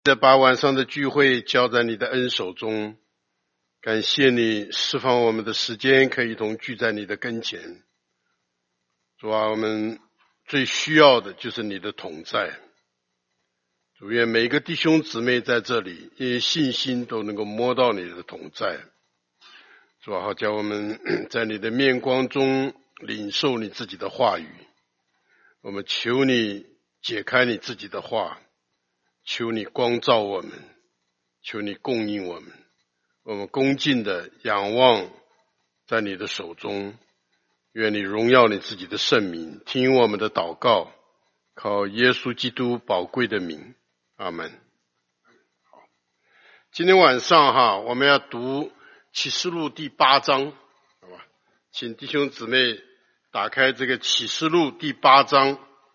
把晚上的聚会交在你的恩手中，感谢你释放我们的时间，可以一同聚在你的跟前。主啊，我们最需要的就是你的同在。主，愿每一个弟兄姊妹在这里，因为信心都能够摸到你的同在。主啊，好叫我们在你的面光中领受你自己的话语。我们求你解开你自己的话，求你光照我们，求你供应我们。我们恭敬的仰望在你的手中，愿你荣耀你自己的圣名，听我们的祷告，靠耶稣基督宝贵的名，阿们。好，今天晚上我们要读启示录第8章，好吧？请弟兄姊妹打开这个启示录第8章。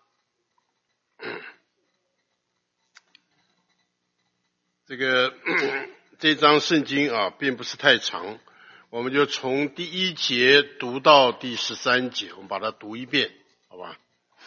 这章圣经并不是太长，我们就从第1节读到第13节，我们把它读一遍，好吧？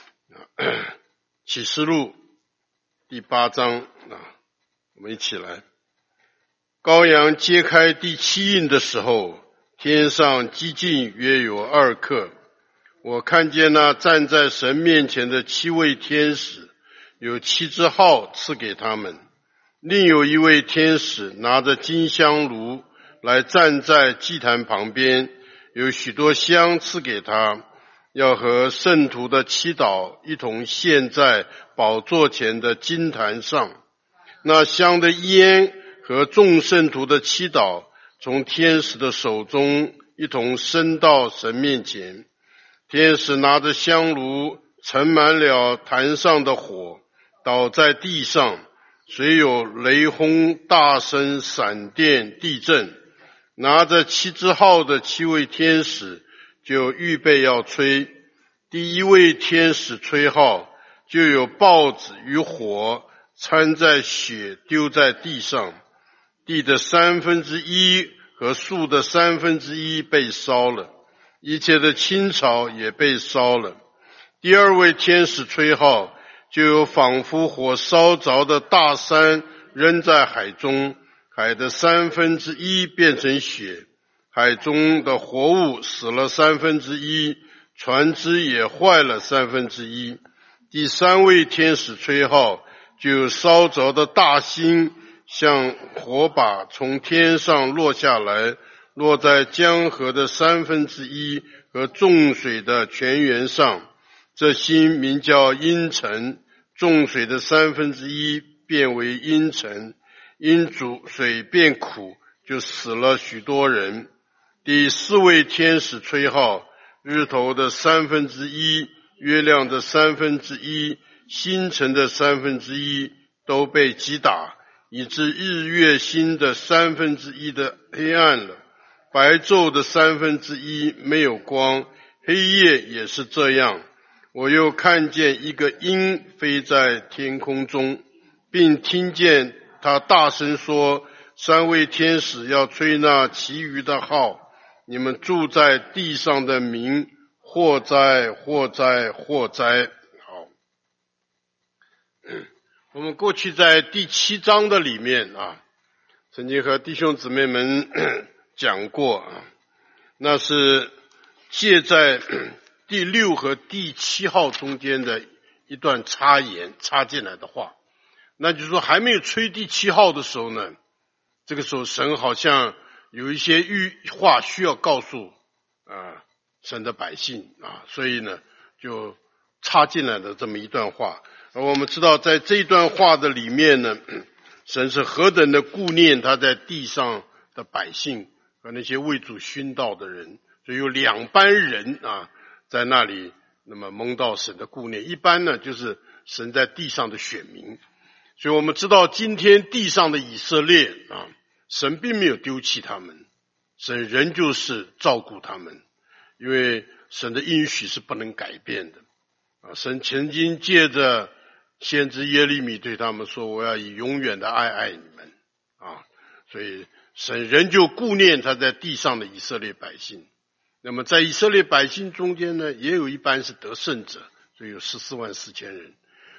启示录第8章我们一起来。羔羊揭开第7印的时候，天上激进约有2刻，我看见那站在神面前的7位天使，有7支号赐给他们。另有一位天使拿着金香炉来站在祭坛旁边，有许多香赐给他，要和圣徒的祈祷一同献在宝座前的金坛上。那香的烟和众圣徒的祈祷从天使的手中一同升到神面前。天使拿着香炉盛满了坛上的火，倒在地上，虽有雷轰、大声、闪电、地震。拿着7支号的7位天使就预备要吹。第一位天使吹号，就有豹子与火掺在血丢在地上，地的1/3和树的1/3被烧了，一切的青草也被烧了。第二位天使吹号，就有仿佛火烧着的大山扔在海中，海的1/3变成血，海中的活物死了1/3，船只也坏了1/3。第三位天使吹号，就有烧着的大星像火把从天上落下来，落在江河的1/3和众水的泉源上。这星名叫阴沉，众水的1/3变为阴沉，因主水变苦，就死了许多人。第四位天使吹号，日头的1/3，月亮的1/3，星辰的1/3都被击打，以致日月星的1/3的黑暗了，白昼的1/3没有光，黑夜也是这样。我又看见一个鹰飞在天空中，并听见他大声说，3位天使要吹那其余的号，你们住在地上的民，祸哉祸哉祸哉。好，我们过去在第7章的里面曾经和弟兄姊妹们讲过那是借在第6和第7号中间的一段插言插进来的话，那就是说还没有吹第7号的时候呢，这个时候神好像有一些话需要告诉神的百姓所以呢就插进来的这么一段话。而我们知道在这一段话的里面呢，神是何等的顾念他在地上的百姓和那些为主殉道的人，所以有2班人在那里那么蒙到神的顾念。一般呢就是神在地上的选民，所以我们知道今天地上的以色列神并没有丢弃他们，神仍旧是照顾他们，因为神的应许是不能改变的神曾经借着先知耶利米对他们说，我要以永远的爱爱你们所以神仍旧顾念他在地上的以色列百姓。那么在以色列百姓中间呢，也有一班是得胜者，所以有144000人。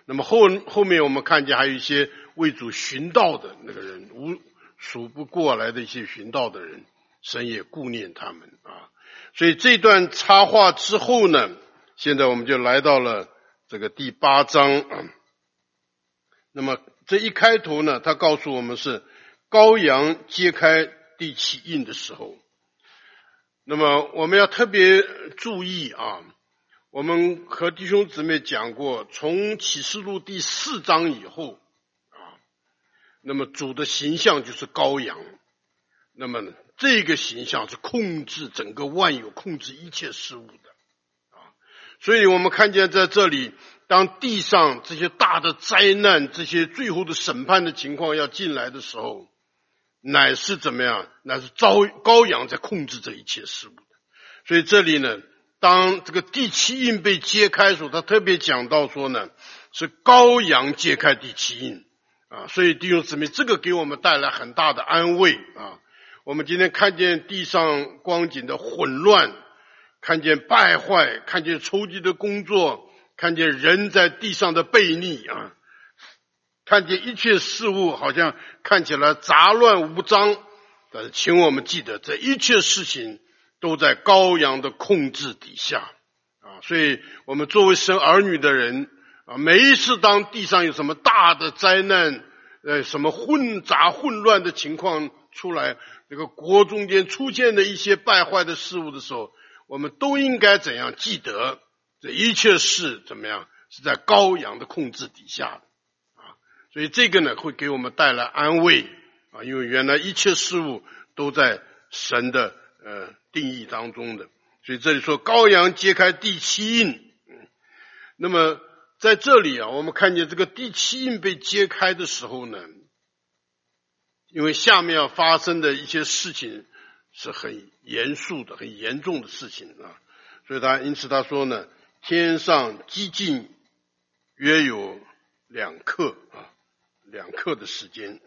那么后面我们看见还有一些为主寻道的那个人，数不过来的一些寻道的人，神也顾念他们啊。所以这段插话之后呢，现在我们就来到了这个第8章啊。那么这一开头呢，他告诉我们是羔羊揭开第7印的时候。那么我们要特别注意啊，我们和弟兄姊妹讲过，从启示录第4章以后啊，那么主的形象就是羔羊，那么这个形象是控制整个万有，控制一切事物的啊。所以我们看见在这里，当地上这些大的灾难，这些最后的审判的情况要进来的时候，乃是怎么样？乃是羔羊在控制这一切事物的。所以这里呢，当这个第7印被揭开的时候，他特别讲到说呢，是羔羊揭开第7印啊。所以弟兄姊妹，这个给我们带来很大的安慰啊。我们今天看见地上光景的混乱，看见败坏，看见仇敌的工作，看见人在地上的悖逆啊，看见一切事物好像看起来杂乱无章，但是请我们记得，这一切事情都在羔羊的控制底下啊。所以我们作为神儿女的人啊，每一次当地上有什么大的灾难，什么混杂混乱的情况出来，这个国中间出现的一些败坏的事物的时候，我们都应该怎样记得，这一切事怎么样是在羔羊的控制底下的。所以这个呢，会给我们带来安慰啊，因为原来一切事物都在神的定义当中的。所以这里说羔羊揭开第7印，那么在这里啊，我们看见这个第7印被揭开的时候呢，因为下面要发生的一些事情是很严肃的、很严重的事情啊，所以因此他说呢，天上激进约有2刻啊。2刻的时间，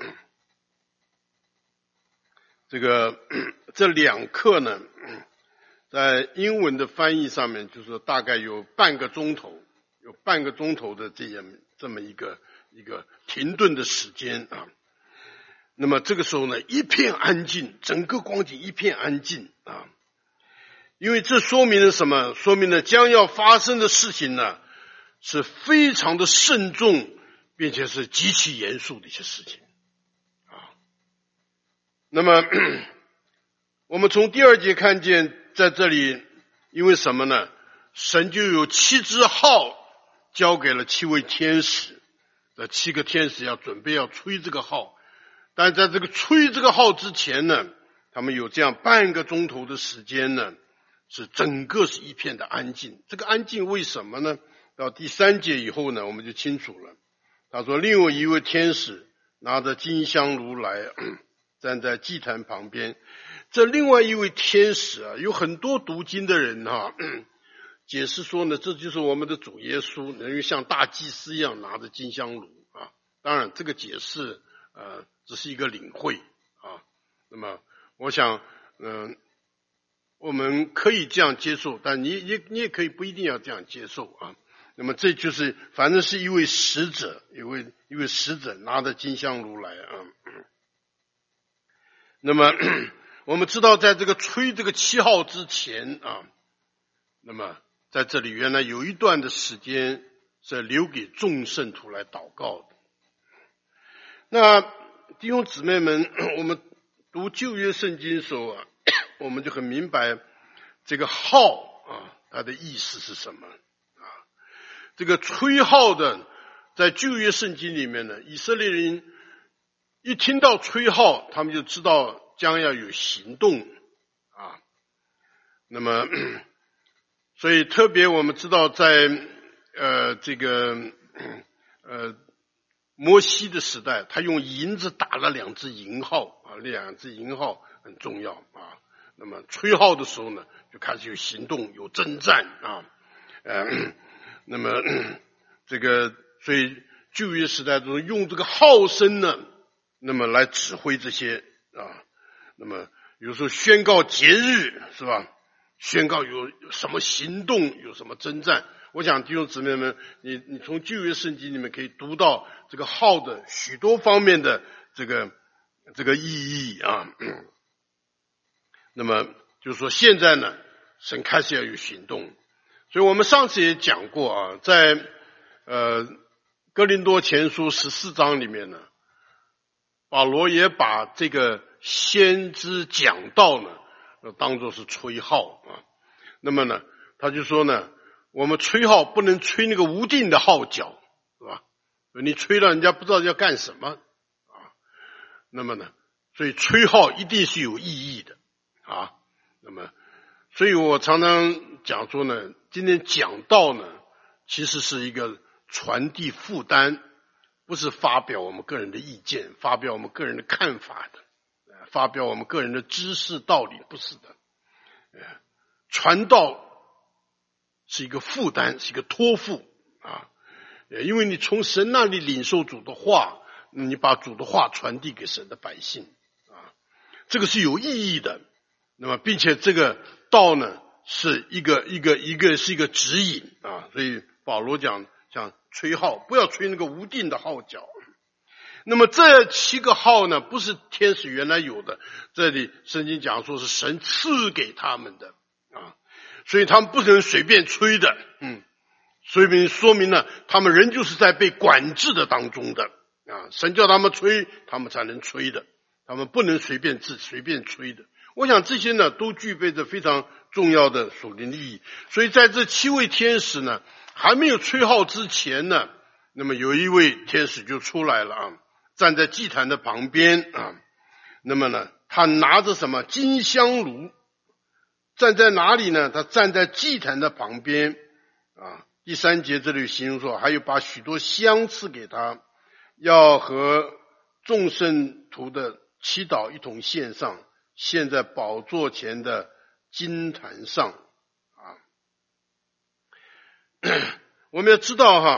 这2刻呢，在英文的翻译上面就是大概有半个钟头的这么一个停顿的时间啊。那么这个时候呢，一片安静，整个光景一片安静啊，因为这说明了什么？说明了将要发生的事情呢，是非常的慎重，并且是极其严肃的一些事情啊。那么我们从第2节看见，在这里因为什么呢？神就有7支号交给了7位天使，这7个天使要准备要吹这个号，但在这个吹这个号之前呢，他们有这样半个钟头的时间呢，是整个是一片的安静。这个安静为什么呢？到第3节以后呢，我们就清楚了。他说，另有一位天使拿着金香炉来，站在祭坛旁边。这另外一位天使啊，有很多读经的人解释说呢，这就是我们的主耶稣，能够像大祭司一样拿着金香炉啊。当然这个解释只是一个领会啊。那么我想我们可以这样接受，但你也可以不一定要这样接受啊。那么这就是反正是一位使者，一位使者拿着金香炉来啊。那么我们知道在这个吹这个7号之前啊，那么在这里原来有一段的时间是留给众圣徒来祷告的。那弟兄姊妹们，我们读旧约圣经的时候啊，我们就很明白这个号啊，它的意思是什么。这个吹号的，在旧约圣经里面呢，以色列人一听到吹号，他们就知道将要有行动啊。那么所以特别我们知道在摩西的时代，他用银子打了2只银号啊，2只银号很重要啊。那么吹号的时候呢，就开始有行动，有征战啊。那么所以旧约时代中用这个号声呢，那么来指挥这些啊。那么有时候宣告节日是吧？宣告有什么行动，有什么征战， 我想弟兄姊妹们，你从旧约圣经里面可以读到这个号的许多方面的这个意义啊。那么就是说现在呢，神开始要有行动。所以我们上次也讲过啊，在哥林多前书14章里面呢，保罗也把这个先知讲道呢当作是吹号啊。那么呢他就说呢，我们吹号不能吹那个无定的号角，是吧？你吹了人家不知道要干什么啊。那么呢，所以吹号一定是有意义的啊。那么所以我常常讲说呢，今天讲道呢其实是一个传递负担，不是发表我们个人的意见，发表我们个人的看法的，发表我们个人的知识道理，不是的。传道是一个负担，是一个托付啊。因为你从神那里领受主的话，你把主的话传递给神的百姓啊，这个是有意义的。那么并且这个道呢是一个是一个指引啊。所以保罗讲吹号，不要吹那个无定的号角。那么这7个号呢不是天使原来有的，这里圣经讲说是神赐给他们的啊，所以他们不能随便吹的。所以说明了他们仍旧是在被管制的当中的啊。神叫他们吹，他们才能吹的，他们不能随便吹的。我想这些呢都具备着非常重要的属灵的意义。所以在这7位天使呢还没有吹号之前呢，那么有一位天使就出来了啊，站在祭坛的旁边啊。那么呢他拿着什么金香炉，站在哪里呢？他站在祭坛的旁边啊。第3节这里形容说，还有把许多香赐给他，要和众圣徒的祈祷一同献上，献在宝座前的金坛上啊。我们要知道哈，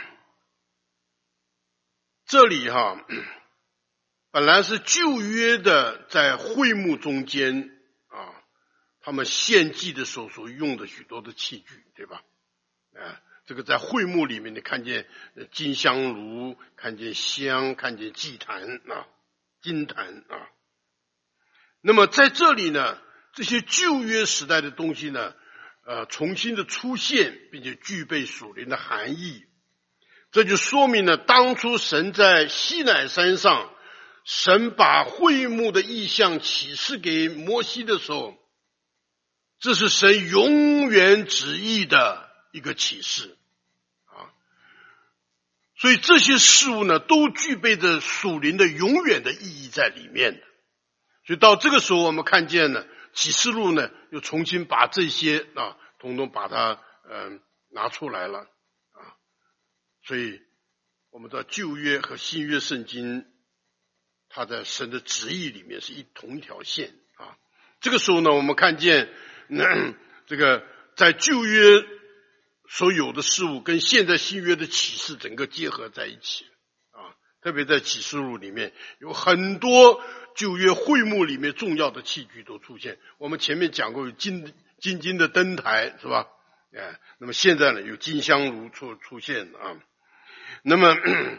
这里哈本来是旧约的在会幕中间啊，他们献祭的时候所用的许多的器具，对吧？这个在会幕里面你看见金香炉，看见香，看见祭坛啊，金坛啊。那么在这里呢，这些旧约时代的东西呢重新的出现，并且具备属灵的含义。这就说明了当初神在西乃山上，神把会幕的意象启示给摩西的时候，这是神永远旨意的一个启示啊。所以这些事物呢都具备着属灵的永远的意义在里面的。所以到这个时候我们看见呢，启示录呢又重新把这些啊统统把它拿出来了啊。所以我们知道旧约和新约圣经它在神的旨意里面是同一条线啊。这个时候呢我们看见这个在旧约所有的事物跟现在新约的启示整个结合在一起啊。特别在启示录里面有很多旧约会幕里面重要的器具都出现。我们前面讲过有金的灯台，是吧？那么现在呢有金香炉出现啊。那么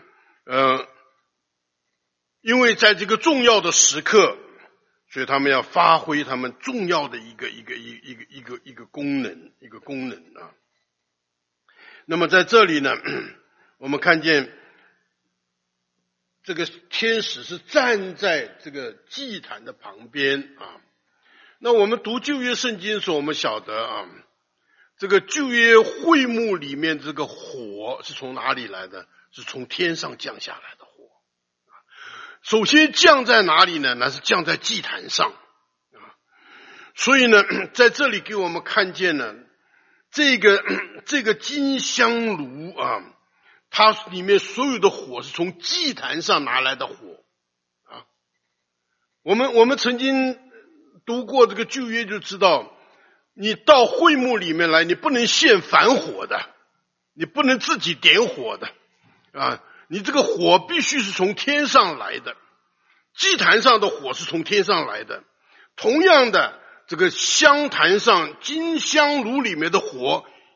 因为在这个重要的时刻，所以他们要发挥他们重要的一个功能啊。那么在这里呢，我们看见这个天使是站在这个祭坛的旁边啊。那我们读旧约圣经的时候，我们晓得啊，这个旧约会幕里面这个火是从哪里来的？是从天上降下来的火。首先降在哪里呢？那是降在祭坛上啊。所以呢，在这里给我们看见呢，这个金香炉啊，它里面所有的火是从祭坛上拿来的火啊。我们曾经读过这个旧约就知道，你到会幕里面来，你不能献反火的，你不能自己点火的啊。你这个火必须是从天上来的，祭坛上的火是从天上来的。同样的，这个香坛上金香炉里面的火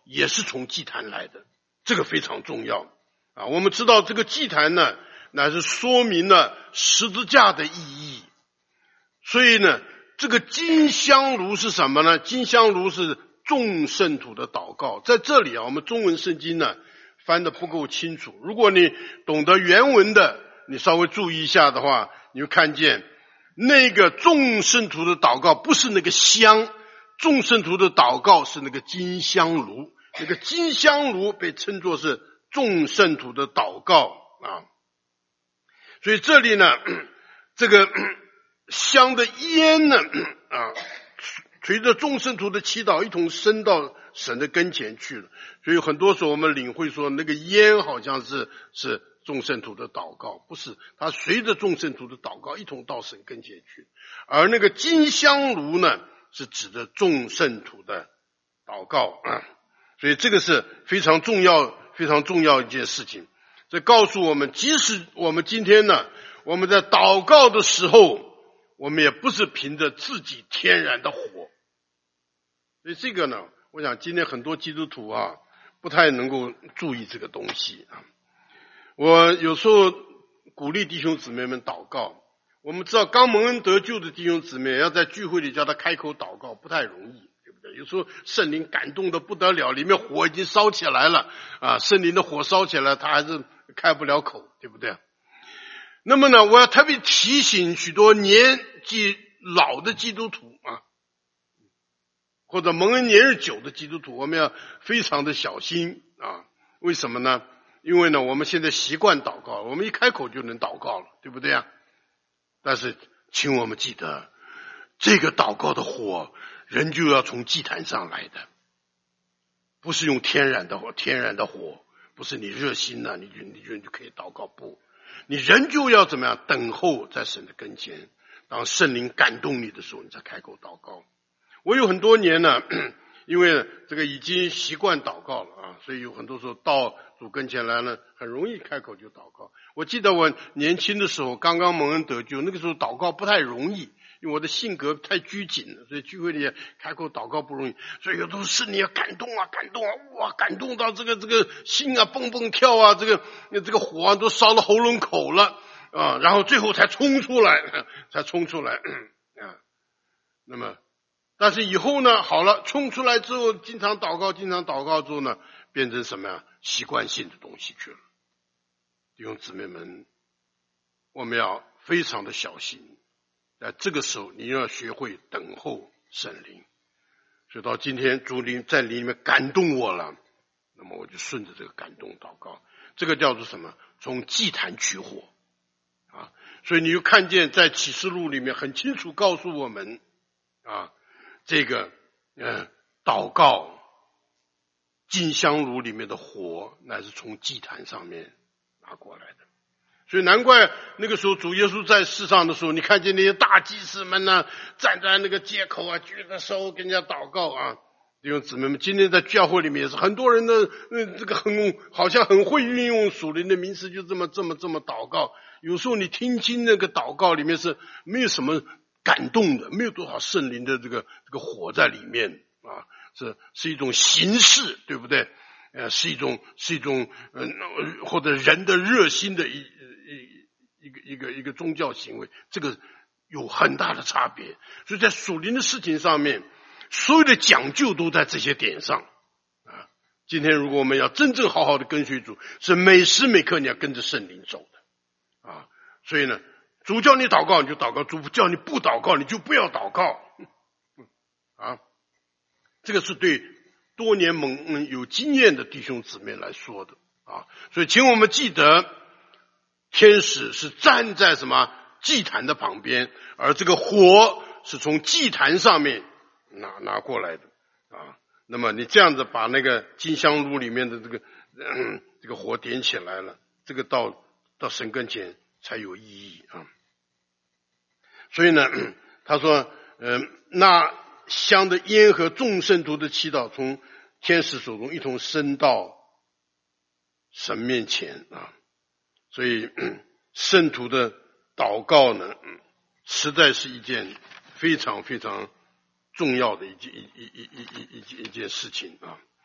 也是从祭坛来的，这个非常重要啊。我们知道这个祭坛呢，乃是说明了十字架的意义。所以呢，这个金香炉是什么呢？金香炉是众圣徒的祷告。在这里啊，我们中文圣经呢翻得不够清楚，如果你懂得原文的，你稍微注意一下的话，你会看见那个众圣徒的祷告不是那个香，众圣徒的祷告是那个金香炉，那个金香炉被称作是众圣徒的祷告啊。所以这里呢，这个香的烟呢啊，随着众圣徒的祈祷一同升到神的跟前去了。所以很多时候我们领会说，那个烟好像是众圣徒的祷告，不是，它随着众圣徒的祷告一同到神跟前去。而那个金香炉呢，是指的众圣徒的祷告啊。所以这个是非常重要一件事情。这告诉我们，即使我们今天呢，我们在祷告的时候，我们也不是凭着自己天然的火。所以这个呢，我想今天很多基督徒啊，不太能够注意这个东西啊。我有时候鼓励弟兄姊妹们祷告，我们知道刚蒙恩得救的弟兄姊妹要在聚会里叫他开口祷告不太容易，对不对？有时候圣灵感动的不得了，里面火已经烧起来了啊，圣灵的火烧起来，他还是开不了口，对不对？那么呢，我要特别提醒许多年纪老的基督徒啊，或者蒙恩年日久的基督徒，我们要非常的小心啊。为什么呢？因为呢，我们现在习惯祷告，我们一开口就能祷告了，对不对啊？但是请我们记得，这个祷告的火人就要从祭坛上来的，不是用天然的火，不是你热心了，你就可以祷告，不，你人就要怎么样？等候在神的跟前，当圣灵感动你的时候，你才开口祷告。我有很多年呢，因为这个已经习惯祷告了啊，所以有很多时候到主跟前来了，很容易开口就祷告。我记得我年轻的时候，刚刚蒙恩得救，那个时候祷告不太容易，因为我的性格太拘谨了，所以聚会里开口祷告不容易。所以有的时候圣灵感动啊，哇，感动到这个心啊蹦蹦跳啊，这个火啊都烧到喉咙口了啊，然后最后才冲出来啊。那么但是以后呢，好了，冲出来之后，经常祷告之后呢，变成什么呀？习惯性的东西去了。弟兄姊妹们，我们要非常的小心，在这个时候你要学会等候圣灵。所以到今天主灵在里面感动我了，那么我就顺着这个感动祷告，这个叫做什么？从祭坛取火啊！所以你就看见在启示录里面很清楚告诉我们啊，这个祷告金香炉里面的火乃是从祭坛上面拿过来的。所以难怪那个时候主耶稣在世上的时候，你看见那些大祭司们呢，站在那个街口啊，举着手跟人家祷告啊。弟兄姊妹们，今天在教会里面也是很多人的这个好像很会运用属灵的名词，就这么祷告。有时候你听清那个祷告里面是没有什么感动的，没有多少圣灵的这个火在里面啊，是一种形式，对不对？是一种或者人的热心的一个宗教行为，这个有很大的差别。所以在属灵的事情上面，所有的讲究都在这些点上啊。今天如果我们要真正好好的跟随主，是每时每刻你要跟着圣灵走的啊。所以呢，主叫你祷告你就祷告，主叫你不祷告你就不要祷告啊。这个是对多年有经验的弟兄姊妹来说的啊。所以请我们记得，天使是站在什么祭坛的旁边，而这个火是从祭坛上面拿过来的啊。那么你这样子把那个金香炉里面的这个火点起来了，这个到神跟前才有意义啊。所以呢，他说那香的烟和众圣徒的祈祷从天使手中一同升到神面前啊。所以圣徒的祷告呢，实在是一件非常非常重要的一件事情啊。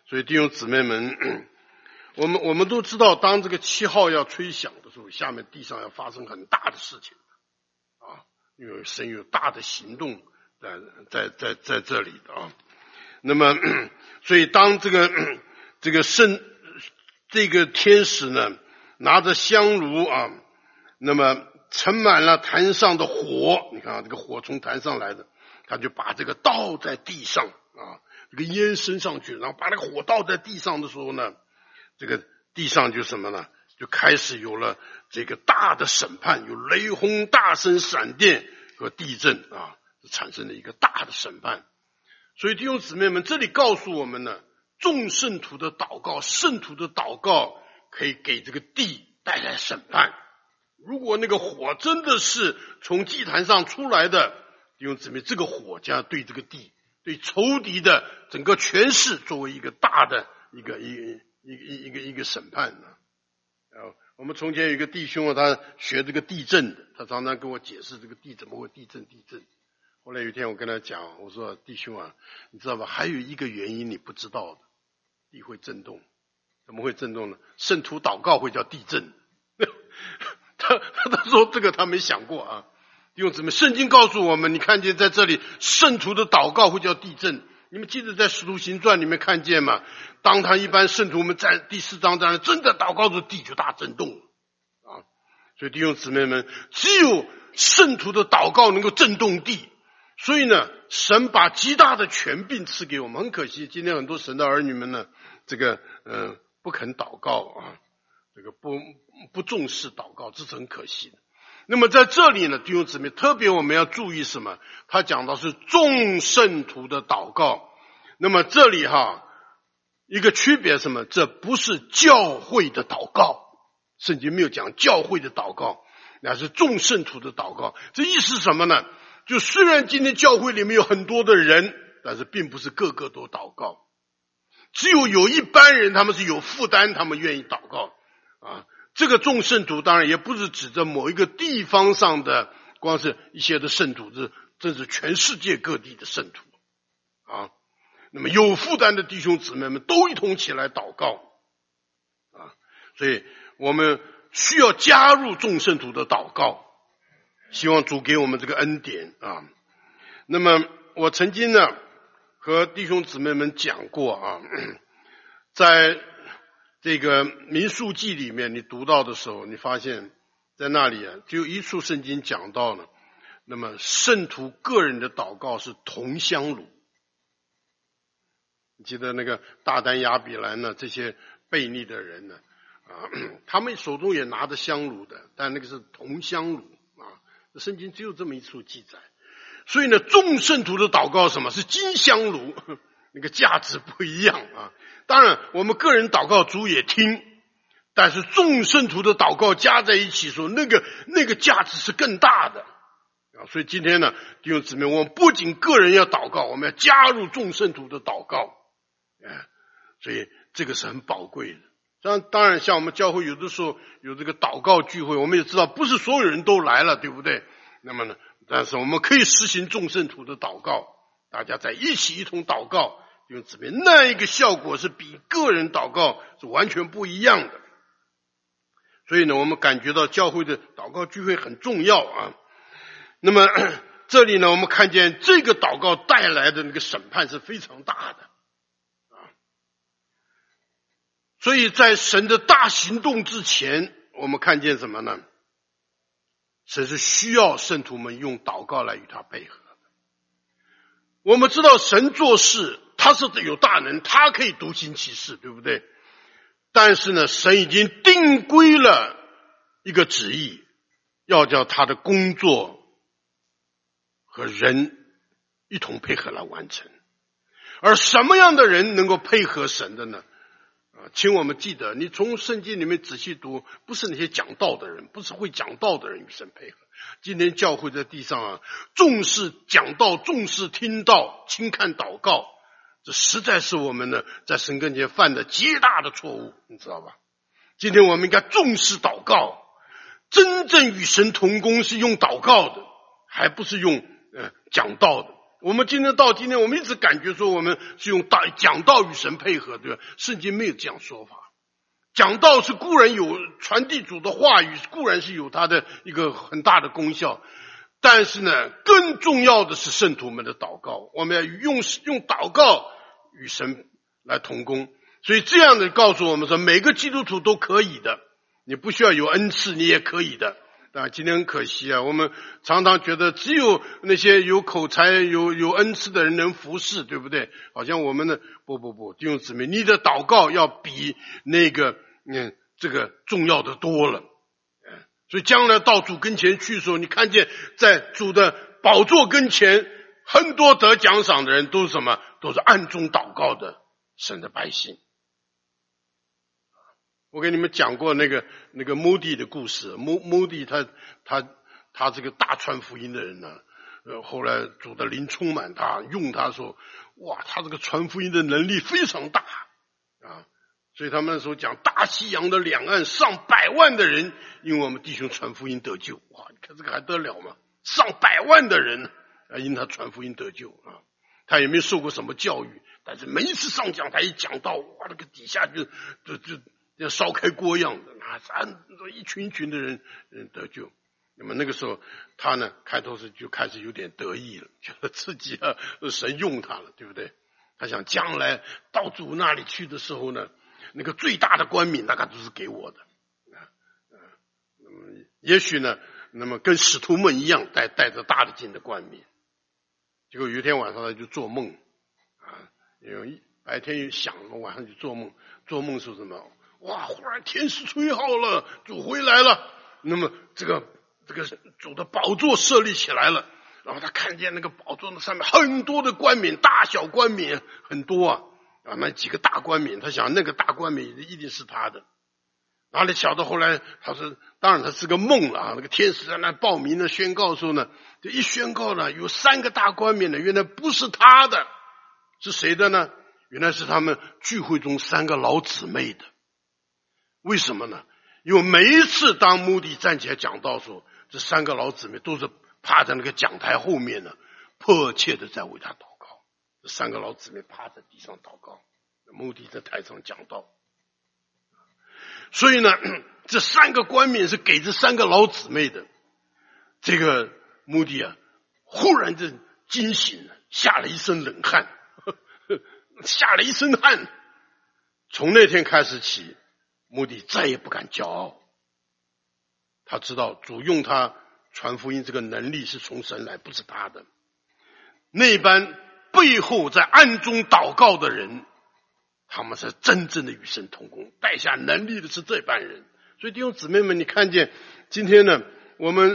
所以弟兄姊妹们，我们都知道，当这个7号要吹响的时候，下面地上要发生很大的事情啊，因为神有大的行动在这里的啊。那么，所以当这个天使呢，拿着香炉啊，那么盛满了坛上的火，你看啊，这个火从坛上来的，他就把这个倒在地上啊，这个烟升上去，然后把那个火倒在地上的时候呢，这个地上就什么呢？就开始有了这个大的审判，有雷轰、大声、闪电和地震啊，产生了一个大的审判。所以弟兄姊妹们，这里告诉我们呢，众圣徒的祷告，圣徒的祷告可以给这个地带来审判。如果那个火真的是从祭坛上出来的，弟兄姊妹，这个火将对这个地、对仇敌的整个权势作为一个大的一个审判呢。我们从前有一个弟兄啊，他学这个地震的，他常常跟我解释这个地怎么会地震。后来有一天我跟他讲，我说弟兄啊，你知道吧？还有一个原因你不知道的，地会震动。怎么会震动呢？圣徒祷告会叫地震。他说这个他没想过啊。弟兄姊妹，圣经告诉我们，你看见在这里圣徒的祷告会叫地震。你们记得在使徒行传里面看见吗？当他一般圣徒们在第4章这真的祷告的地就大震动啊。所以弟兄姊妹们，只有圣徒的祷告能够震动地。所以呢，神把极大的权柄赐给我们。很可惜，今天很多神的儿女们呢，这个不肯祷告啊，这个不重视祷告，这是很可惜的。那么在这里呢，弟兄姊妹，特别我们要注意什么？他讲到是众圣徒的祷告。那么这里一个区别什么？这不是教会的祷告，圣经没有讲教会的祷告，那是众圣徒的祷告。这意思是什么呢？就虽然今天教会里面有很多的人，但是并不是个个都祷告，只有一般人他们是有负担，他们愿意祷告啊。这个众圣徒当然也不是指着某一个地方上的，光是一些的圣徒，这是全世界各地的圣徒啊。那么有负担的弟兄姊妹们都一同起来祷告啊，所以我们需要加入众圣徒的祷告，希望主给我们这个恩典啊。那么我曾经呢和弟兄姊妹们讲过啊，在这个民数记里面你读到的时候，你发现在那里就有一处圣经讲到了，那么圣徒个人的祷告是同香炉。你记得那个大丹亚比兰呢，这些悖逆的人呢他们手中也拿着香炉的，但那个是同香炉啊。圣经只有这么一处记载。所以呢，众圣徒的祷告什么是金香炉，那个价值不一样啊。当然我们个人祷告主也听，但是众圣徒的祷告加在一起说，那个价值是更大的啊。所以今天呢，弟兄姊妹，我们不仅个人要祷告，我们要加入众圣徒的祷告，所以这个是很宝贵的。当然像我们教会有的时候有这个祷告聚会，我们也知道不是所有人都来了，对不对？那么呢，但是我们可以实行众圣徒的祷告，大家在一起一同祷告，弟兄姊妹，那一个效果是比个人祷告是完全不一样的。所以呢，我们感觉到教会的祷告聚会很重要啊。那么这里呢，我们看见这个祷告带来的那个审判是非常大的啊。所以在神的大行动之前，我们看见什么呢？神是需要圣徒们用祷告来与他配合的。我们知道神做事他是有大能，他可以独行其事，对不对？但是呢，神已经定规了一个旨意，要叫他的工作和人一同配合来完成。而什么样的人能够配合神的呢？请我们记得，你从圣经里面仔细读，不是那些讲道的人，不是会讲道的人与神配合。今天教会在地上重视讲道，重视听道，轻看祷告，这实在是我们呢在神跟前犯的极大的错误，你知道吧？今天我们应该重视祷告，真正与神同工是用祷告的，还不是用讲道的。 我们今天到今天，我们一直感觉说我们是用讲道与神配合，对吧？圣经没有这样说法。讲道是固然有传递主的话语，固然是有它的一个很大的功效，但是呢，更重要的是圣徒们的祷告，我们要用祷告与神来同工。所以这样的告诉我们说，每个基督徒都可以的，你不需要有恩赐，你也可以的。今天很可惜啊，我们常常觉得只有那些有口才、有恩赐的人能服侍，对不对？好像我们的不，弟兄姊妹，你的祷告要比那个这个重要的多了。所以将来到主跟前去的时候，你看见在主的宝座跟前，很多得奖赏的人都是什么？都是暗中祷告的神的百姓。我给你们讲过那个穆迪的故事。穆迪他这个大传福音的人呢，后来主的灵充满他，用他说，哇，他这个传福音的能力非常大啊！所以他们那时候讲大西洋的两岸上百万的人因为我们弟兄传福音得救。哇，你看这个还得了吗？上百万的人因他传福音得救啊！他也没受过什么教育，但是每一次上讲台一讲到，哇，那个底下就像烧开锅一样的，一群一群的人得救。那么那个时候他呢，开头就开始有点得意了，觉得自己神用他了，对不对？他想将来到主那里去的时候呢，那个最大的冠冕大概都是给我的。那么也许呢，那么跟使徒们一样带着大的金的冠冕。结果有一天晚上他就做梦白天想，晚上就做梦。做梦是什么？哇！忽然天使吹号了，主回来了。那么这个主的宝座设立起来了，然后他看见那个宝座的上面很多的冠冕，大小冠冕很多那几个大冠冕，他想那个大冠冕一定是他的。哪里晓得后来他说，当然他是个梦了那个天使在那报名呢，宣告说呢，这一宣告呢，有3个大冠冕呢，原来不是他的，是谁的呢？原来是他们聚会中3个老姊妹的。为什么呢？因为每一次当穆迪站起来讲道的时候，这3个老姊妹都是趴在那个讲台后面呢，迫切的在为他祷告。这3个老姊妹趴在地上祷告，穆迪在台上讲道。所以呢，这3个冠冕是给这3个老姊妹的。这个穆迪忽然就惊醒了，下了一身冷汗，下了一身汗。从那天开始起，穆迪再也不敢骄傲。他知道主用他传福音这个能力是从神来，不是他的。那般背后在暗中祷告的人，他们是真正的与神同工，带下能力的是这般人。所以弟兄姊妹们，你看见今天呢，我们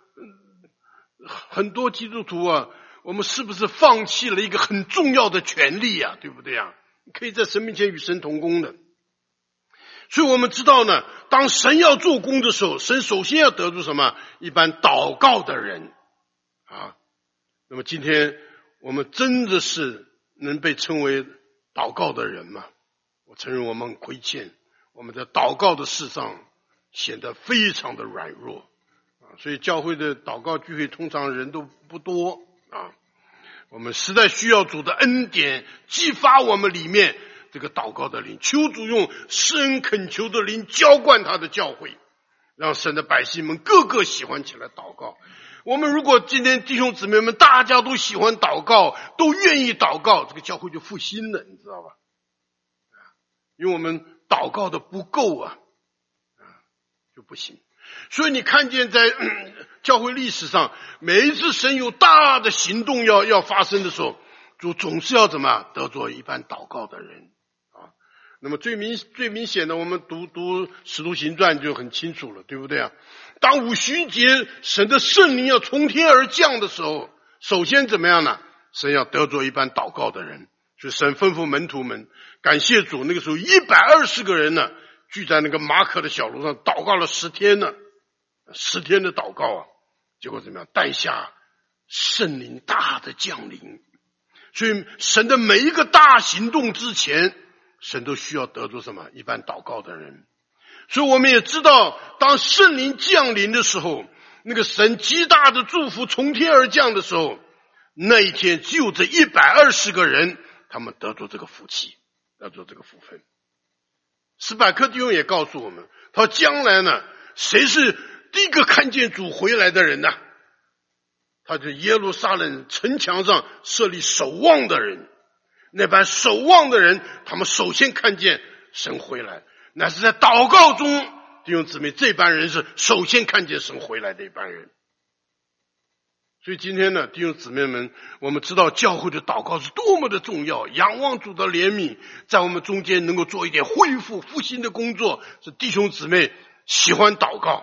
很多基督徒我们是不是放弃了一个很重要的权利对不对可以在神面前与神同工的。所以我们知道呢，当神要做工的时候，神首先要得住什么？一般祷告的人那么今天我们真的是能被称为祷告的人吗？我承认我们很亏欠，我们在祷告的事上显得非常的软弱所以教会的祷告聚会通常人都不多我们实在需要主的恩典激发我们里面这个祷告的灵，求主用施恩恳求的灵浇灌他的教会，让神的百姓们个个喜欢起来祷告。我们如果今天弟兄姊妹们大家都喜欢祷告，都愿意祷告，这个教会就复兴了，你知道吧？因为我们祷告的不够就不行。所以你看见在教会历史上，每一次神有大的行动要发生的时候，主总是要怎么得着一般祷告的人那么最明显的，我们读使徒行传就很清楚了，对不对当五旬节神的圣灵要从天而降的时候，首先怎么样呢？神要得着一般祷告的人。所以神吩咐门徒们，感谢主，那个时候120个人呢，聚在那个马可的小楼上祷告了10天呢，10天的祷告结果怎么样？带下圣灵大的降临。所以神的每一个大行动之前，神都需要得着什么？一般祷告的人。所以我们也知道，当圣灵降临的时候，那个神极大的祝福从天而降的时候， 那一天只有这120个人，他们得着这个福气，得着这个福分。史百克弟兄也告诉我们，他说将来呢，谁是第一个看见主回来的人呢？他就耶路撒冷城墙上设立守望的人，那班守望的人，他们首先看见神回来，那是在祷告中，弟兄姊妹，这班人是首先看见神回来的一班人。所以今天呢，弟兄姊妹们，我们知道教会的祷告是多么的重要，仰望主的怜悯，在我们中间能够做一点恢复复兴的工作，是弟兄姊妹喜欢祷告，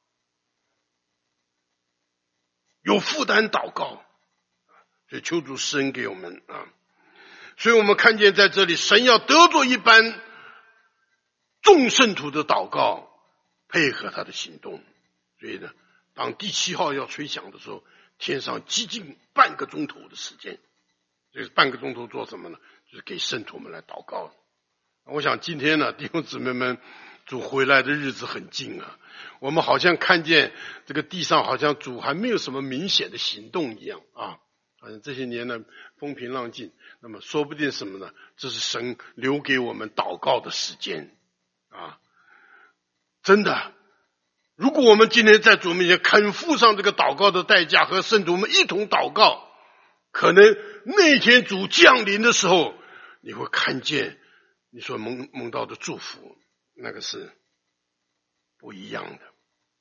有负担祷告，所以求主施恩给我们啊！所以我们看见在这里，神要得着一般众圣徒的祷告，配合他的行动。所以呢，当第7号要吹响的时候，天上接近半个钟头的时间，这半个钟头做什么呢？就是给圣徒们来祷告。我想今天呢，弟兄姊妹们，主回来的日子很近啊，我们好像看见这个地上好像主还没有什么明显的行动一样啊，好像这些年呢风平浪静，那么说不定什么呢？这是神留给我们祷告的时间啊！真的，如果我们今天在主面前肯付上这个祷告的代价，和圣徒们一同祷告，可能那天主降临的时候，你会看见你所蒙到的祝福，那个是不一样的。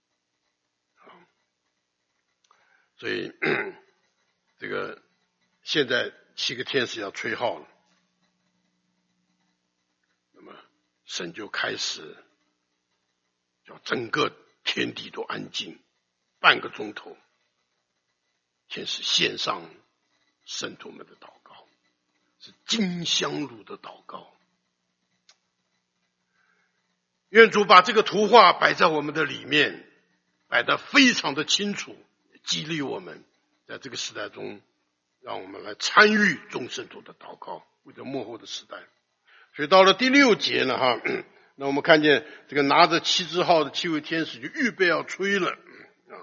所以这个现在7个天使要吹号了，那么神就开始叫整个天地都安静，半个钟头，天使献上圣徒们的祷告，是金香炉的祷告。愿主把这个图画摆在我们的里面，摆得非常的清楚，激励我们在这个时代中，让我们来参与众圣徒的祷告，为了末后的时代。所以到了第6节呢，那我们看见这个拿着7支号的7位天使就预备要吹了啊。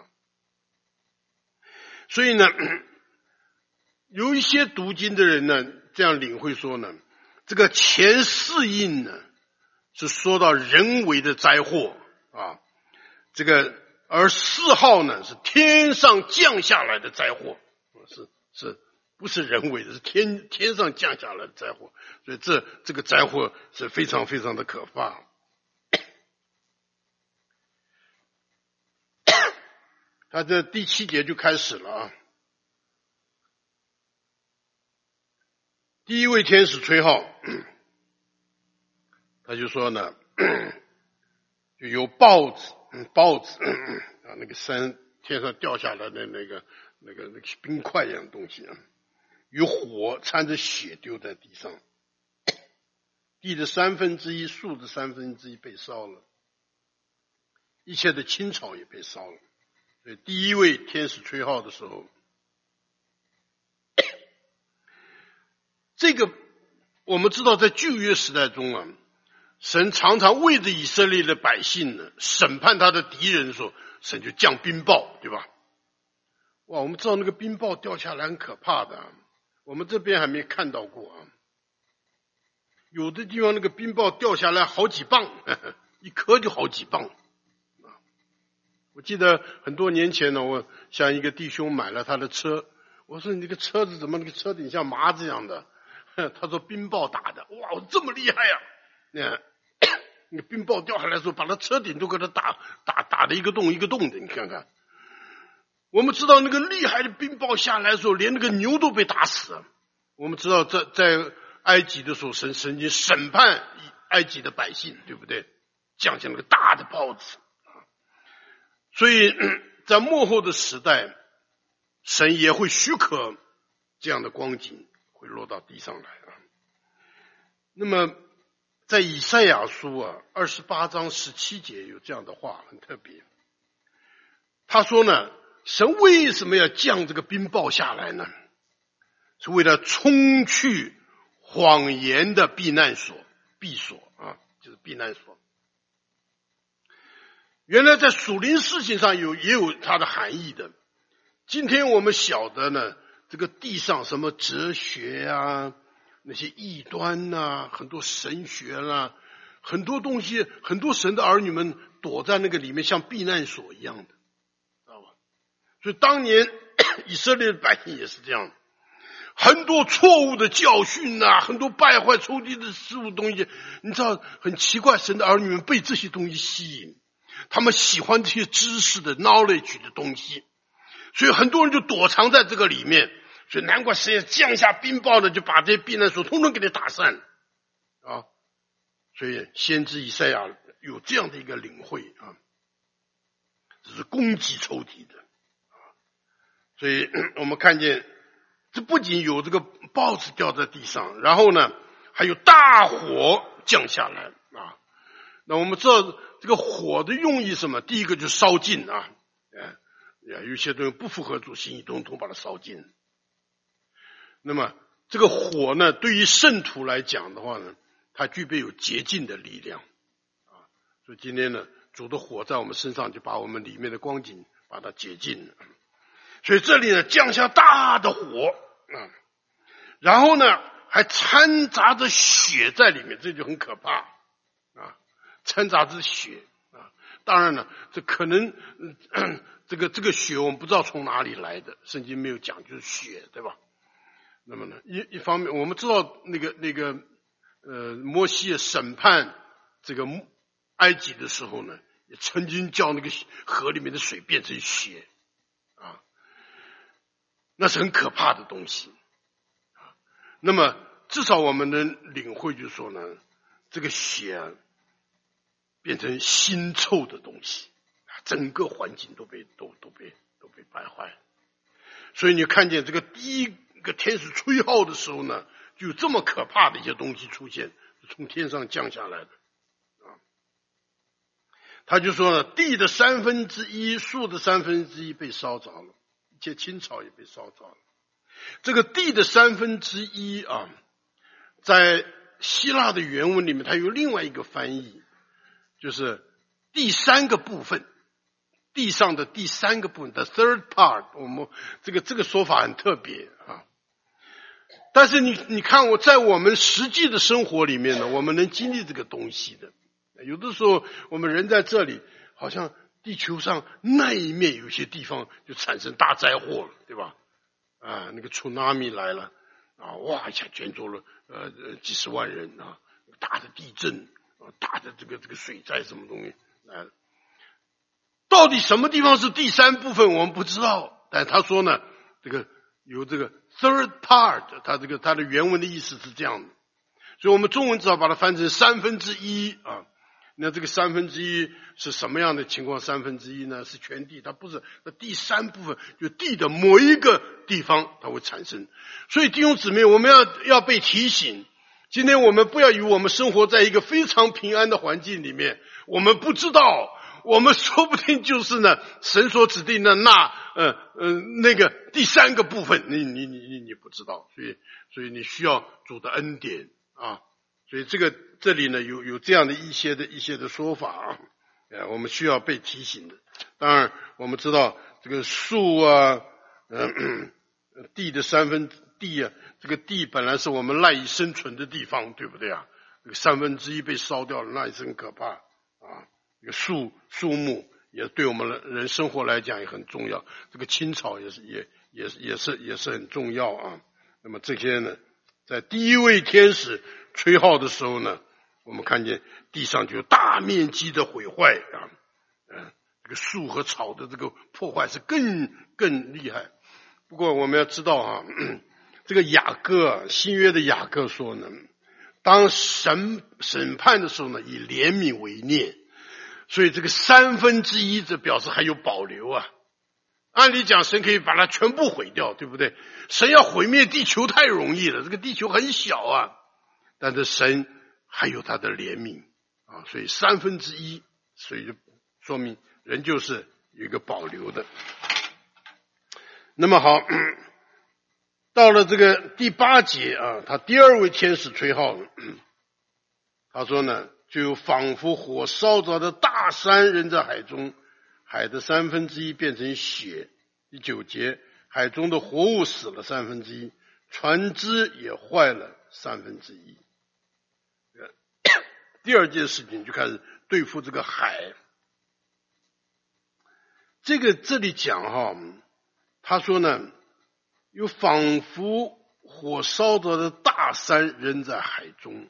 所以呢，有一些读经的人呢，这样领会说呢，这个前4印呢是说到人为的灾祸啊，这个而4号呢是天上降下来的灾祸，是不是人为的，是天上降下来的灾祸，所以这个灾祸是非常非常的可怕。他这第7节就开始了啊。第一位天使吹号，他就说呢，就有豹子啊，那个天上掉下来的那个冰块一样的东西啊，有火掺着血丢在地上，地的1/3，树的1/3被烧了，一切的青草也被烧了。所以第一位天使吹号的时候，这个我们知道在旧约时代中啊，神常常为着以色列的百姓呢审判他的敌人的时候，神就降冰雹，对吧？哇，我们知道那个冰雹掉下来很可怕的啊，我们这边还没看到过啊。有的地方那个冰雹掉下来好几磅，一颗就好几磅。我记得很多年前呢，我向一个弟兄买了他的车，我说你这个车子怎么那个车顶像麻子一样的？他说冰雹打的。哇，这么厉害呀！那个冰雹掉下来的时候，把他车顶都给他打的一个洞一个洞的，你看看。我们知道那个厉害的冰雹下来的时候，连那个牛都被打死了。我们知道在埃及的时候，神曾经审判埃及的百姓，对不对？降下那个大的雹子。所以在末后的时代，神也会许可这样的光景会落到地上来啊。那么在以赛亚书28章17节有这样的话，很特别。他说呢，神为什么要降这个冰雹下来呢？是为了冲去谎言的避难所，就是避难所。原来在属灵事情上也有它的含义的。今天我们晓得呢， 这个地上什么哲学啊，那些异端啊，很多神学啦，很多东西，很多神的儿女们躲在那个里面，像避难所一样的，知道吧？所以当年以色列的百姓也是这样的，很多错误的教训啊，很多败坏仇敌的事物东西，你知道很奇怪，神的儿女们被这些东西吸引，他们喜欢这些知识的 knowledge 的东西，所以很多人就躲藏在这个里面，所以难怪神也降下冰雹的，就把这些避难所统统给你打散啊。所以先知以赛亚有这样的一个领会啊，这是攻击仇敌的啊。所以我们看见这不仅有这个报纸掉在地上，然后呢还有大火降下来啊。那我们知道这个火的用意是什么？第一个就是烧尽啊，有些东西不符合主心意，统统把它烧尽。那么这个火呢，对于圣徒来讲的话呢，它具备有洁净的力量啊。所以今天呢，主的火在我们身上，就把我们里面的光景把它洁净了。所以这里呢，降下大的火啊，然后呢还掺杂着血在里面，这就很可怕啊，掺杂着血啊。当然了，这可能这个血我们不知道从哪里来的，圣经没有讲，就是血，对吧？那么呢，一方面我们知道那个摩西审判这个埃及的时候呢，也曾经叫那个河里面的水变成血啊，那是很可怕的东西啊。那么至少我们能领会，就是说呢，这个血变成腥臭的东西，整个环境都被败坏。所以你看见这个第一个天使吹号的时候呢，就有这么可怕的一些东西出现，从天上降下来的啊。他就说呢，地的1/3，树的1/3被烧着了，一切青草也被烧着了。这个地的1/3啊，在希腊的原文里面，它有另外一个翻译，就是第三个部分，地上的第三个部分 ，the third part。我们这个说法很特别啊。但是你看，在我们实际的生活里面呢，我们能经历这个东西的。有的时候我们人在这里，好像地球上那一面有些地方就产生大灾祸了，对吧？啊，那个 tsunami 来了啊，哇一下卷走了几十万人啊，大的地震啊，大的这个水灾什么东西来了。到底什么地方是第三部分我们不知道，但他说呢，这个有这个 third part， 他的原文的意思是这样的，所以我们中文只好把它翻成1/3啊。那这个1/3是什么样的情况？1/3呢是全地，它不是，那第三部分就地的某一个地方它会产生。所以弟兄姊妹，我们要被提醒，今天我们不要以为我们生活在一个非常平安的环境里面，我们不知道，我们说不定就是呢神所指定的那个第三个部分，你不知道，所以你需要主的恩典啊。所以这里呢有这样的一些的说法啊，我们需要被提醒的。当然我们知道这个树啊，地的地啊，这个地本来是我们赖以生存的地方，对不对啊？这个1/3被烧掉了，那也是很可怕啊。这个树木也对我们人生活来讲也很重要，这个青草也是很重要啊。那么这些呢，在第一位天使吹号的时候呢，我们看见地上就有大面积的毁坏啊，这个树和草的这个破坏是更厉害。不过我们要知道啊，这个雅各新约的雅各说呢，当审判的时候呢，以怜悯为念，所以这个1/3这表示还有保留啊。按理讲神可以把它全部毁掉，对不对？神要毁灭地球太容易了，这个地球很小啊，但是神还有他的怜悯啊，所以1/3，所以就说明人就是有一个保留的。那么好，到了这个第8节啊，他第2位天使吹号了，他说呢，就仿佛火烧着的大山扔在海中，海的1/3变成血。第9节， 海中的活物死了1/3，船只也坏了1/3。第二件事情就开始对付这个海。这里讲他说呢，有仿佛火烧着的大山扔在海中。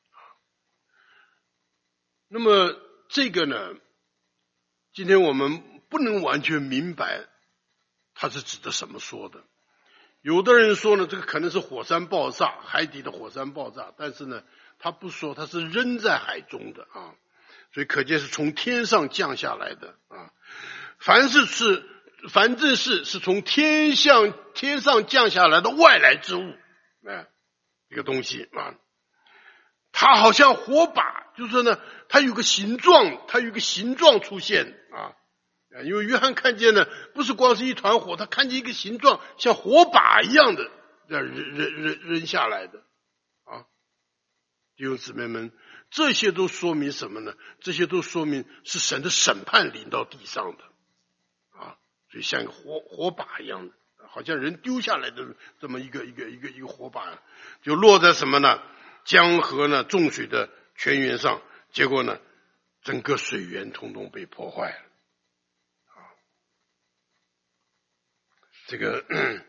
那么这个呢，今天我们不能完全明白它是指的什么说的。有的人说呢，这个可能是火山爆炸，海底的火山爆炸，但是呢他不说它是扔在海中的啊，所以可见是从天上降下来的啊。凡正是从天上降下来的外来之物，这个东西啊，它好像火把，就是说呢，它有个形状出现啊。因为约翰看见呢，不是光是一团火，他看见一个形状像火把一样的扔下来的啊。弟兄姊妹们，这些都说明什么呢？这些都说明是神的审判临到地上的啊，所以像一个火把一样的，好像人丢下来的这么一个火把，就落在什么呢？江河呢众水的泉源上，结果呢，整个水源统统被破坏了。这个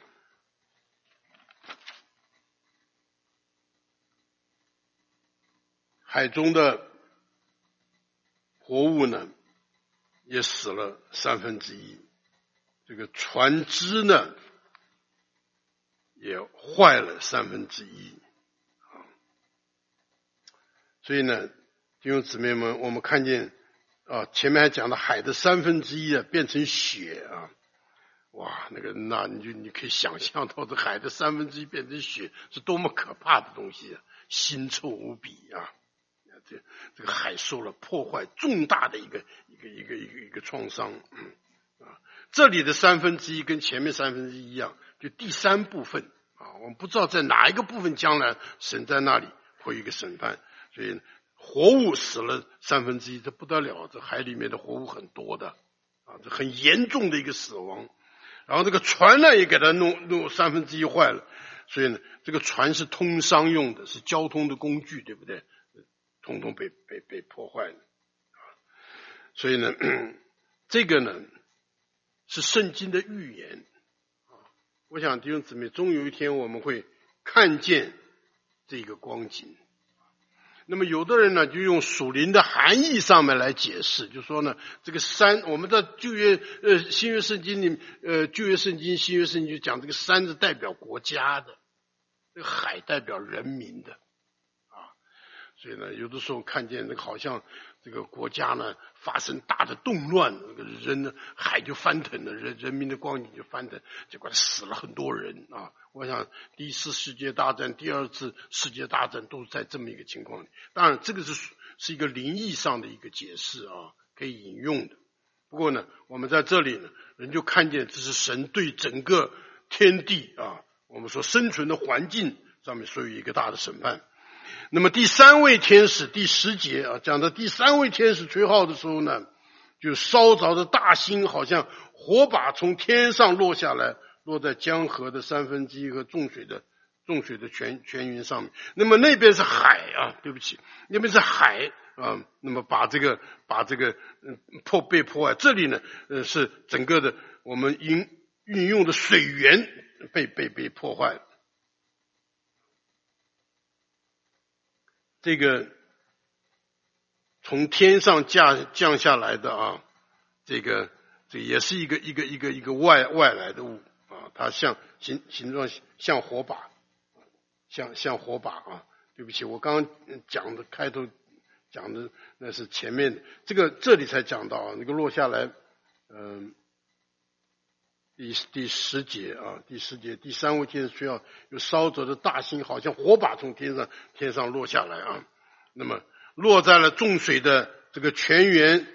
海中的活物呢，也死了1/3，这个船只呢，也坏了1/3。所以呢，弟兄姊妹们，我们看见前面还讲到海的1/3变成血啊。哇，那你可以想象到这海的1/3变成血是多么可怕的东西啊，腥臭无比啊！这个海受了破坏，重大的一个创伤。这里的1/3跟前面1/3一样，就第三部分啊，我们不知道在哪一个部分将来神在那里会有一个审判，所以活物死了1/3，这不得了，这海里面的活物很多的啊，这很严重的一个死亡。然后这个船呢也给它弄1/3坏了，所以呢，这个船是通商用的，是交通的工具，对不对？统统被破坏了。所以呢，这个呢是圣经的预言。我想弟兄姊妹，终有一天我们会看见这个光景。那么有的人呢，就用属灵的含义上面来解释，就说呢，这个山，我们在新约圣经里，旧约圣经、新约圣经就讲这个山是代表国家的，这个海代表人民的啊。所以呢，有的时候看见这个好像这个国家呢发生大的动乱，这个人呢海就翻腾了，人民的光景就翻腾，结果死了很多人啊。我想第一次世界大战、第二次世界大战都是在这么一个情况里。当然，这个是一个灵异上的一个解释啊，可以引用的。不过呢，我们在这里呢，人就看见这是神对整个天地啊，我们说生存的环境上面所有一个大的审判。那么第三位天使第10节啊，讲到第三位天使吹号的时候呢，就烧着的大星好像火把从天上落下来，落在江河的1/3和众水的泉源上面。那么那边是海啊，对不起，那边是海啊。那么把这个被破坏。这里呢，是整个的我们运用的水源被破坏了。这个从天上降下来的啊，这也是一个外来的物啊，它形状像火把，像火把啊。对不起，我刚刚讲的开头讲的那是前面的，这里才讲到啊，那个落下来，第10节啊，第10节，第三位天使吹号，有烧着的大星，好像火把从天上落下来啊。那么落在了众水的这个泉源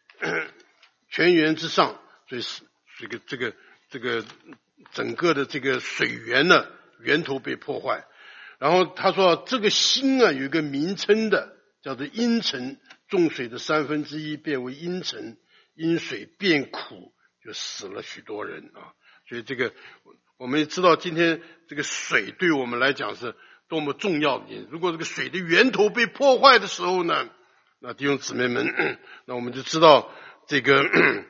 之上，所以这个整个的这个水源呢，源头被破坏。然后他说，这个星啊有一个名称的，叫做阴沉，众水的1/3变为阴沉，因水变苦，就死了许多人啊。 所以这个我们也知道今天这个水对我们来讲是多么重要的。如果这个水的源头被破坏的时候呢，那弟兄姊妹们，那我们就知道这个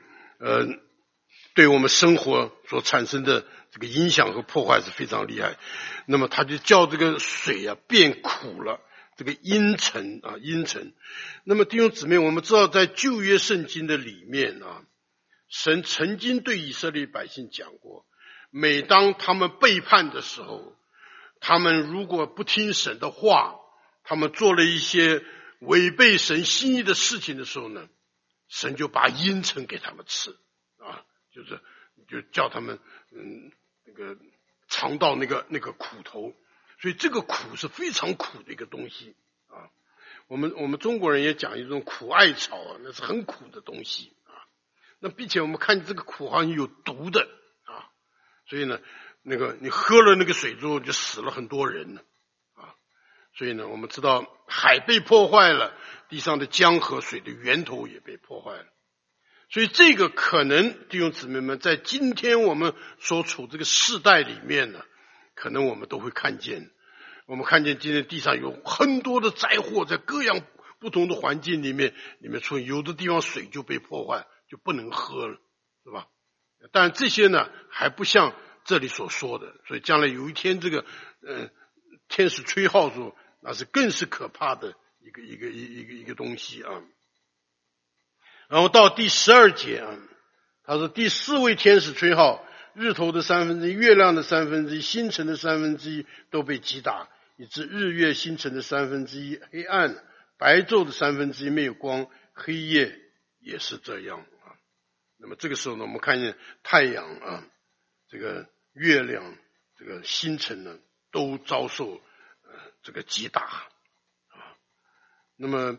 对我们生活所产生的这个影响和破坏是非常厉害。那么他就叫这个水啊变苦了，这个阴沉啊阴沉。那么弟兄姊妹，我们知道在旧约圣经的里面啊，神曾经对以色列百姓讲过，每当他们背叛的时候，他们如果不听神的话，他们做了一些违背神心意的事情的时候呢，神就把阴沉给他们吃啊，就叫他们那个尝到那个苦头。所以这个苦是非常苦的一个东西啊。我们中国人也讲一种苦艾草啊，那是很苦的东西啊。那并且我们看这个苦好像有毒的啊，所以呢，那个你喝了那个水之后就死了很多人呢啊。所以呢，我们知道海被破坏了，地上的江河水的源头也被破坏了。所以这个可能弟兄姊妹们在今天我们所处这个世代里面呢，可能我们都会看见。我们看见今天地上有很多的灾祸，在各样不同的环境里面出现，有的地方水就被破坏，就不能喝了，是吧？但这些呢还不像这里所说的，所以将来有一天这个天使吹号的时候，那是更是可怕的一个东西啊。然后到第12节啊，他说第4位天使吹号，日头的1/3，月亮的1/3，星辰的1/3都被击打，以致日月星辰的1/3黑暗，白昼的1/3没有光，黑夜也是这样啊。那么这个时候呢，我们看见太阳啊，这个月亮，这个星辰呢，都遭受这个击打啊。那么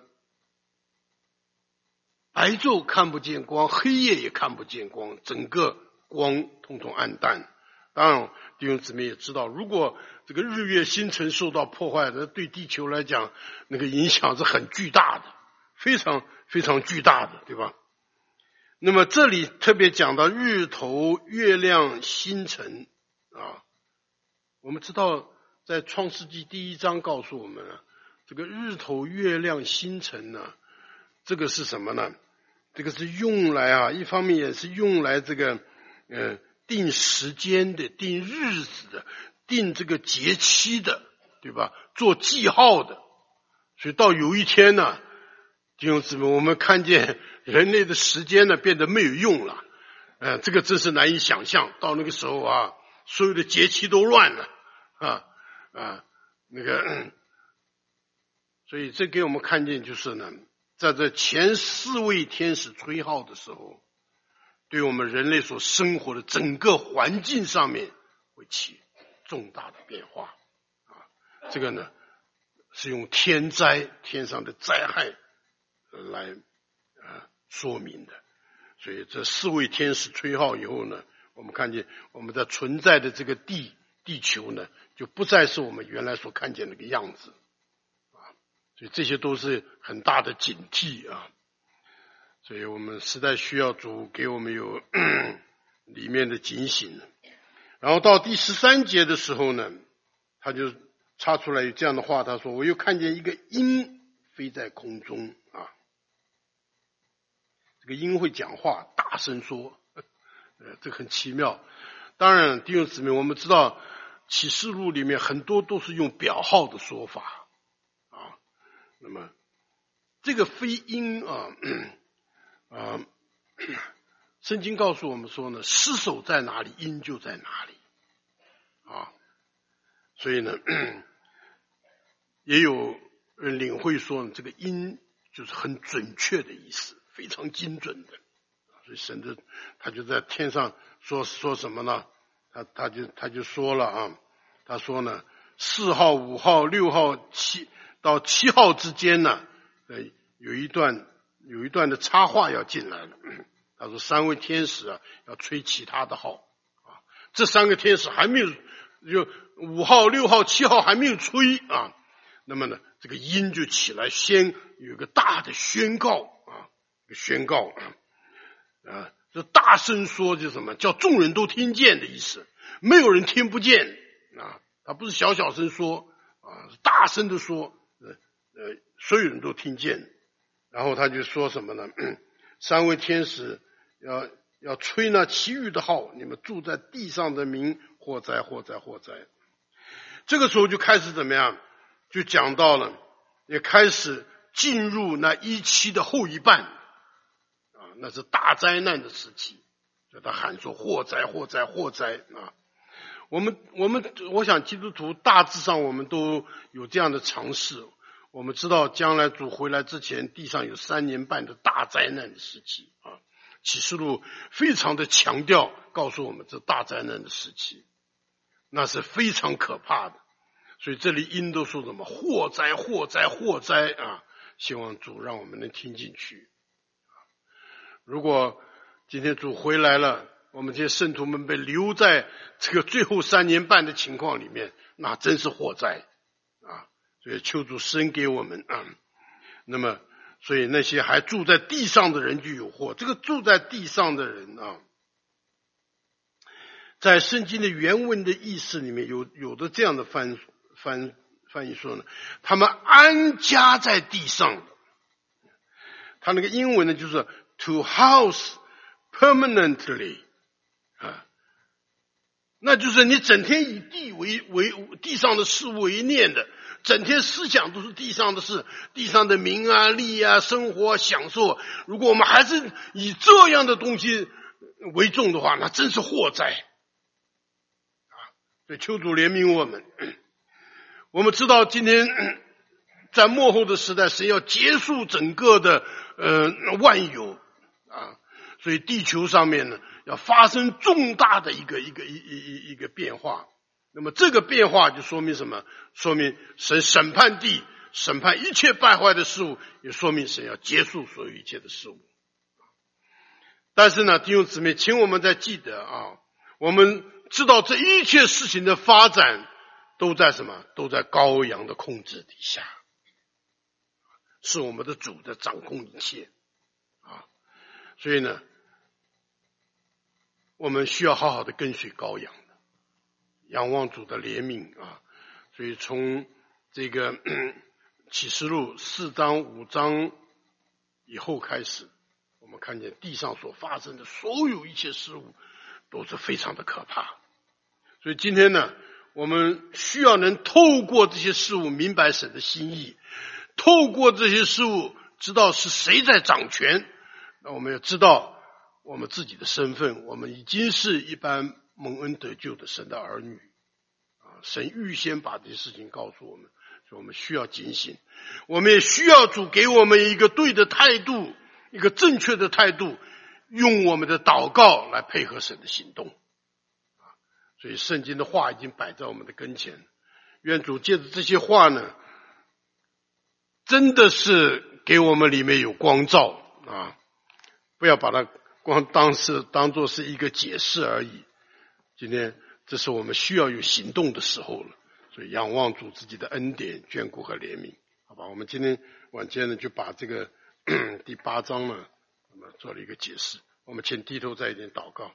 白昼看不见光，黑夜也看不见光，整个光统统暗淡。当然弟兄姊妹也知道，如果这个日月星辰受到破坏，那对地球来讲那个影响是很巨大的，非常非常巨大的，对吧？那么这里特别讲到日头、月亮、星辰啊，我们知道在创世纪第1章告诉我们这个日头、月亮、星辰呢，这个是什么呢？这个是用来一方面也是用来这个定时间的、定日子的、定这个节期的，对吧？做记号的。所以到有一天呢，弟兄姊妹，我们看见人类的时间呢变得没有用了，这个真是难以想象。到那个时候啊，所有的节期都乱了所以这给我们看见就是呢，在这前4位天使吹号的时候，对我们人类所生活的整个环境上面会起重大的变化这个呢是用天灾、天上的灾害来说明的。所以这4位天使吹号以后呢，我们看见我们在存在的这个地球呢，就不再是我们原来所看见那个样子所以这些都是很大的警惕所以我们实在需要主给我们有里面的警醒。然后到第13节的时候呢，他就插出来有这样的话，他说我又看见一个鹰飞在空中这个鹰会讲话，大声说这个很奇妙。当然弟兄姊妹，我们知道启示录里面很多都是用表号的说法那么这个飞鹰圣经告诉我们说呢，尸首在哪里，鹰就在哪里所以呢也有人领会说这个鹰就是很准确的意思，非常精准的。所以神的他就在天上说什么呢？他就说了他说呢4号、5号、6号、7到7号之间呢有一段的插话要进来了。他说3位天使要吹其他的号这3个天使还没有，就5号、6号、7号还没有吹那么呢这个鹰就起来，先有一个大的宣告这大声说就什么叫众人都听见的意思，没有人听不见啊，他不是小小声说啊，大声的说，所有人都听见。然后他就说什么呢？三位天使要吹那其余的号，你们住在地上的民，祸灾祸灾祸灾。这个时候就开始怎么样？就讲到了，也开始进入那17的后一半啊，那是大灾难的时期。所以他喊说祸灾祸灾祸灾啊。我想基督徒大致上我们都有这样的尝试。我们知道将来主回来之前，地上有3年半的大灾难的时期啊。启示录非常的强调告诉我们这大灾难的时期，那是非常可怕的。所以这里音都说什么祸灾祸灾祸灾啊，希望主让我们能听进去。如果今天主回来了，我们这些圣徒们被留在这个最后3年半的情况里面，那真是祸灾啊！所以求主施恩给我们啊。那么所以那些还住在地上的人就有祸。这个住在地上的人啊，在圣经的原文的意思里面有的这样的翻译说呢，他们安家在地上。他那个英文呢就是 to house permanently 啊，那就是你整天以地上的事为念的，整天思想都是地上的事，地上的名啊利啊生活啊享受。如果我们还是以这样的东西为重的话，那真是祸灾啊！所以求主怜悯我们。我们知道今天在末后的时代，神要结束整个的万有啊，所以地球上面呢要发生重大的一个变化。那么这个变化就说明什么？说明神审判地，审判一切败坏的事物，也说明神要结束所有一切的事物。但是呢，弟兄姊妹，请我们再记得啊，我们知道这一切事情的发展都在什么？都在羔羊的控制底下，是我们的主在掌控一切啊。所以呢，我们需要好好的跟随羔羊的，仰望主的怜悯啊。所以从这个启示录4章5章以后开始，我们看见地上所发生的所有一切事物都是非常的可怕。所以今天呢，我们需要能透过这些事物明白神的心意，透过这些事物知道是谁在掌权。那我们要知道我们自己的身份，我们已经是一般蒙恩得救的神的儿女啊！神预先把这些事情告诉我们，所以我们需要警醒。我们也需要主给我们一个对的态度，一个正确的态度，用我们的祷告来配合神的行动。所以圣经的话已经摆在我们的跟前，愿主借着这些话呢，真的是给我们里面有光照啊！不要把它光当作是一个解释而已。今天这是我们需要有行动的时候了，所以仰望主自己的恩典、眷顾和怜悯，好吧？我们今天晚间呢，就把这个第8章呢，那么做了一个解释。我们请低头再一点祷告。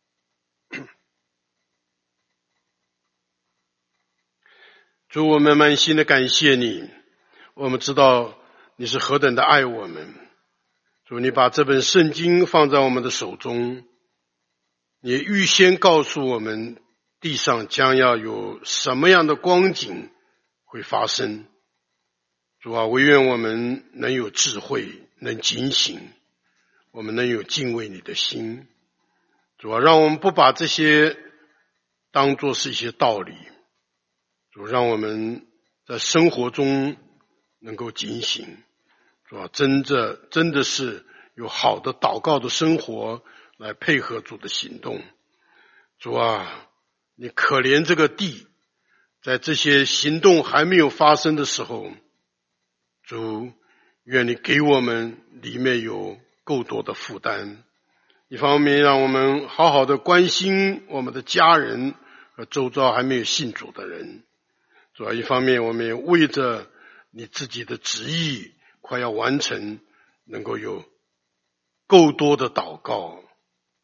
主，我们满心的感谢你，我们知道你是何等的爱我们。主，你把这本圣经放在我们的手中，你预先告诉我们地上将要有什么样的光景会发生。主啊，惟愿我们能有智慧，能警醒，我们能有敬畏你的心。主啊，让我们不把这些当作是一些道理。主，让我们在生活中能够警醒。主啊，真的是有好的祷告的生活来配合主的行动。主啊，你可怜这个地，在这些行动还没有发生的时候，主，愿你给我们里面有够多的负担。一方面让我们好好的关心我们的家人和周遭还没有信主的人。主要一方面我们也为着你自己的旨意快要完成，能够有够多的祷告，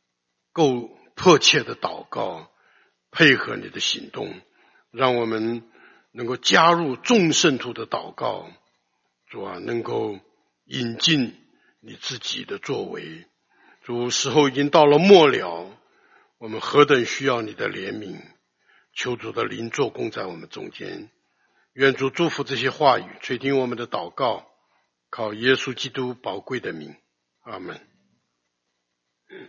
够迫切的祷告，配合你的行动，让我们能够加入众圣徒的祷告，主啊，能够引进你自己的作为。主，时候已经到了末了，我们何等需要你的怜悯，求主的灵做工在我们中间。愿主祝福这些话语，垂听我们的祷告，靠耶稣基督宝贵的名，阿们。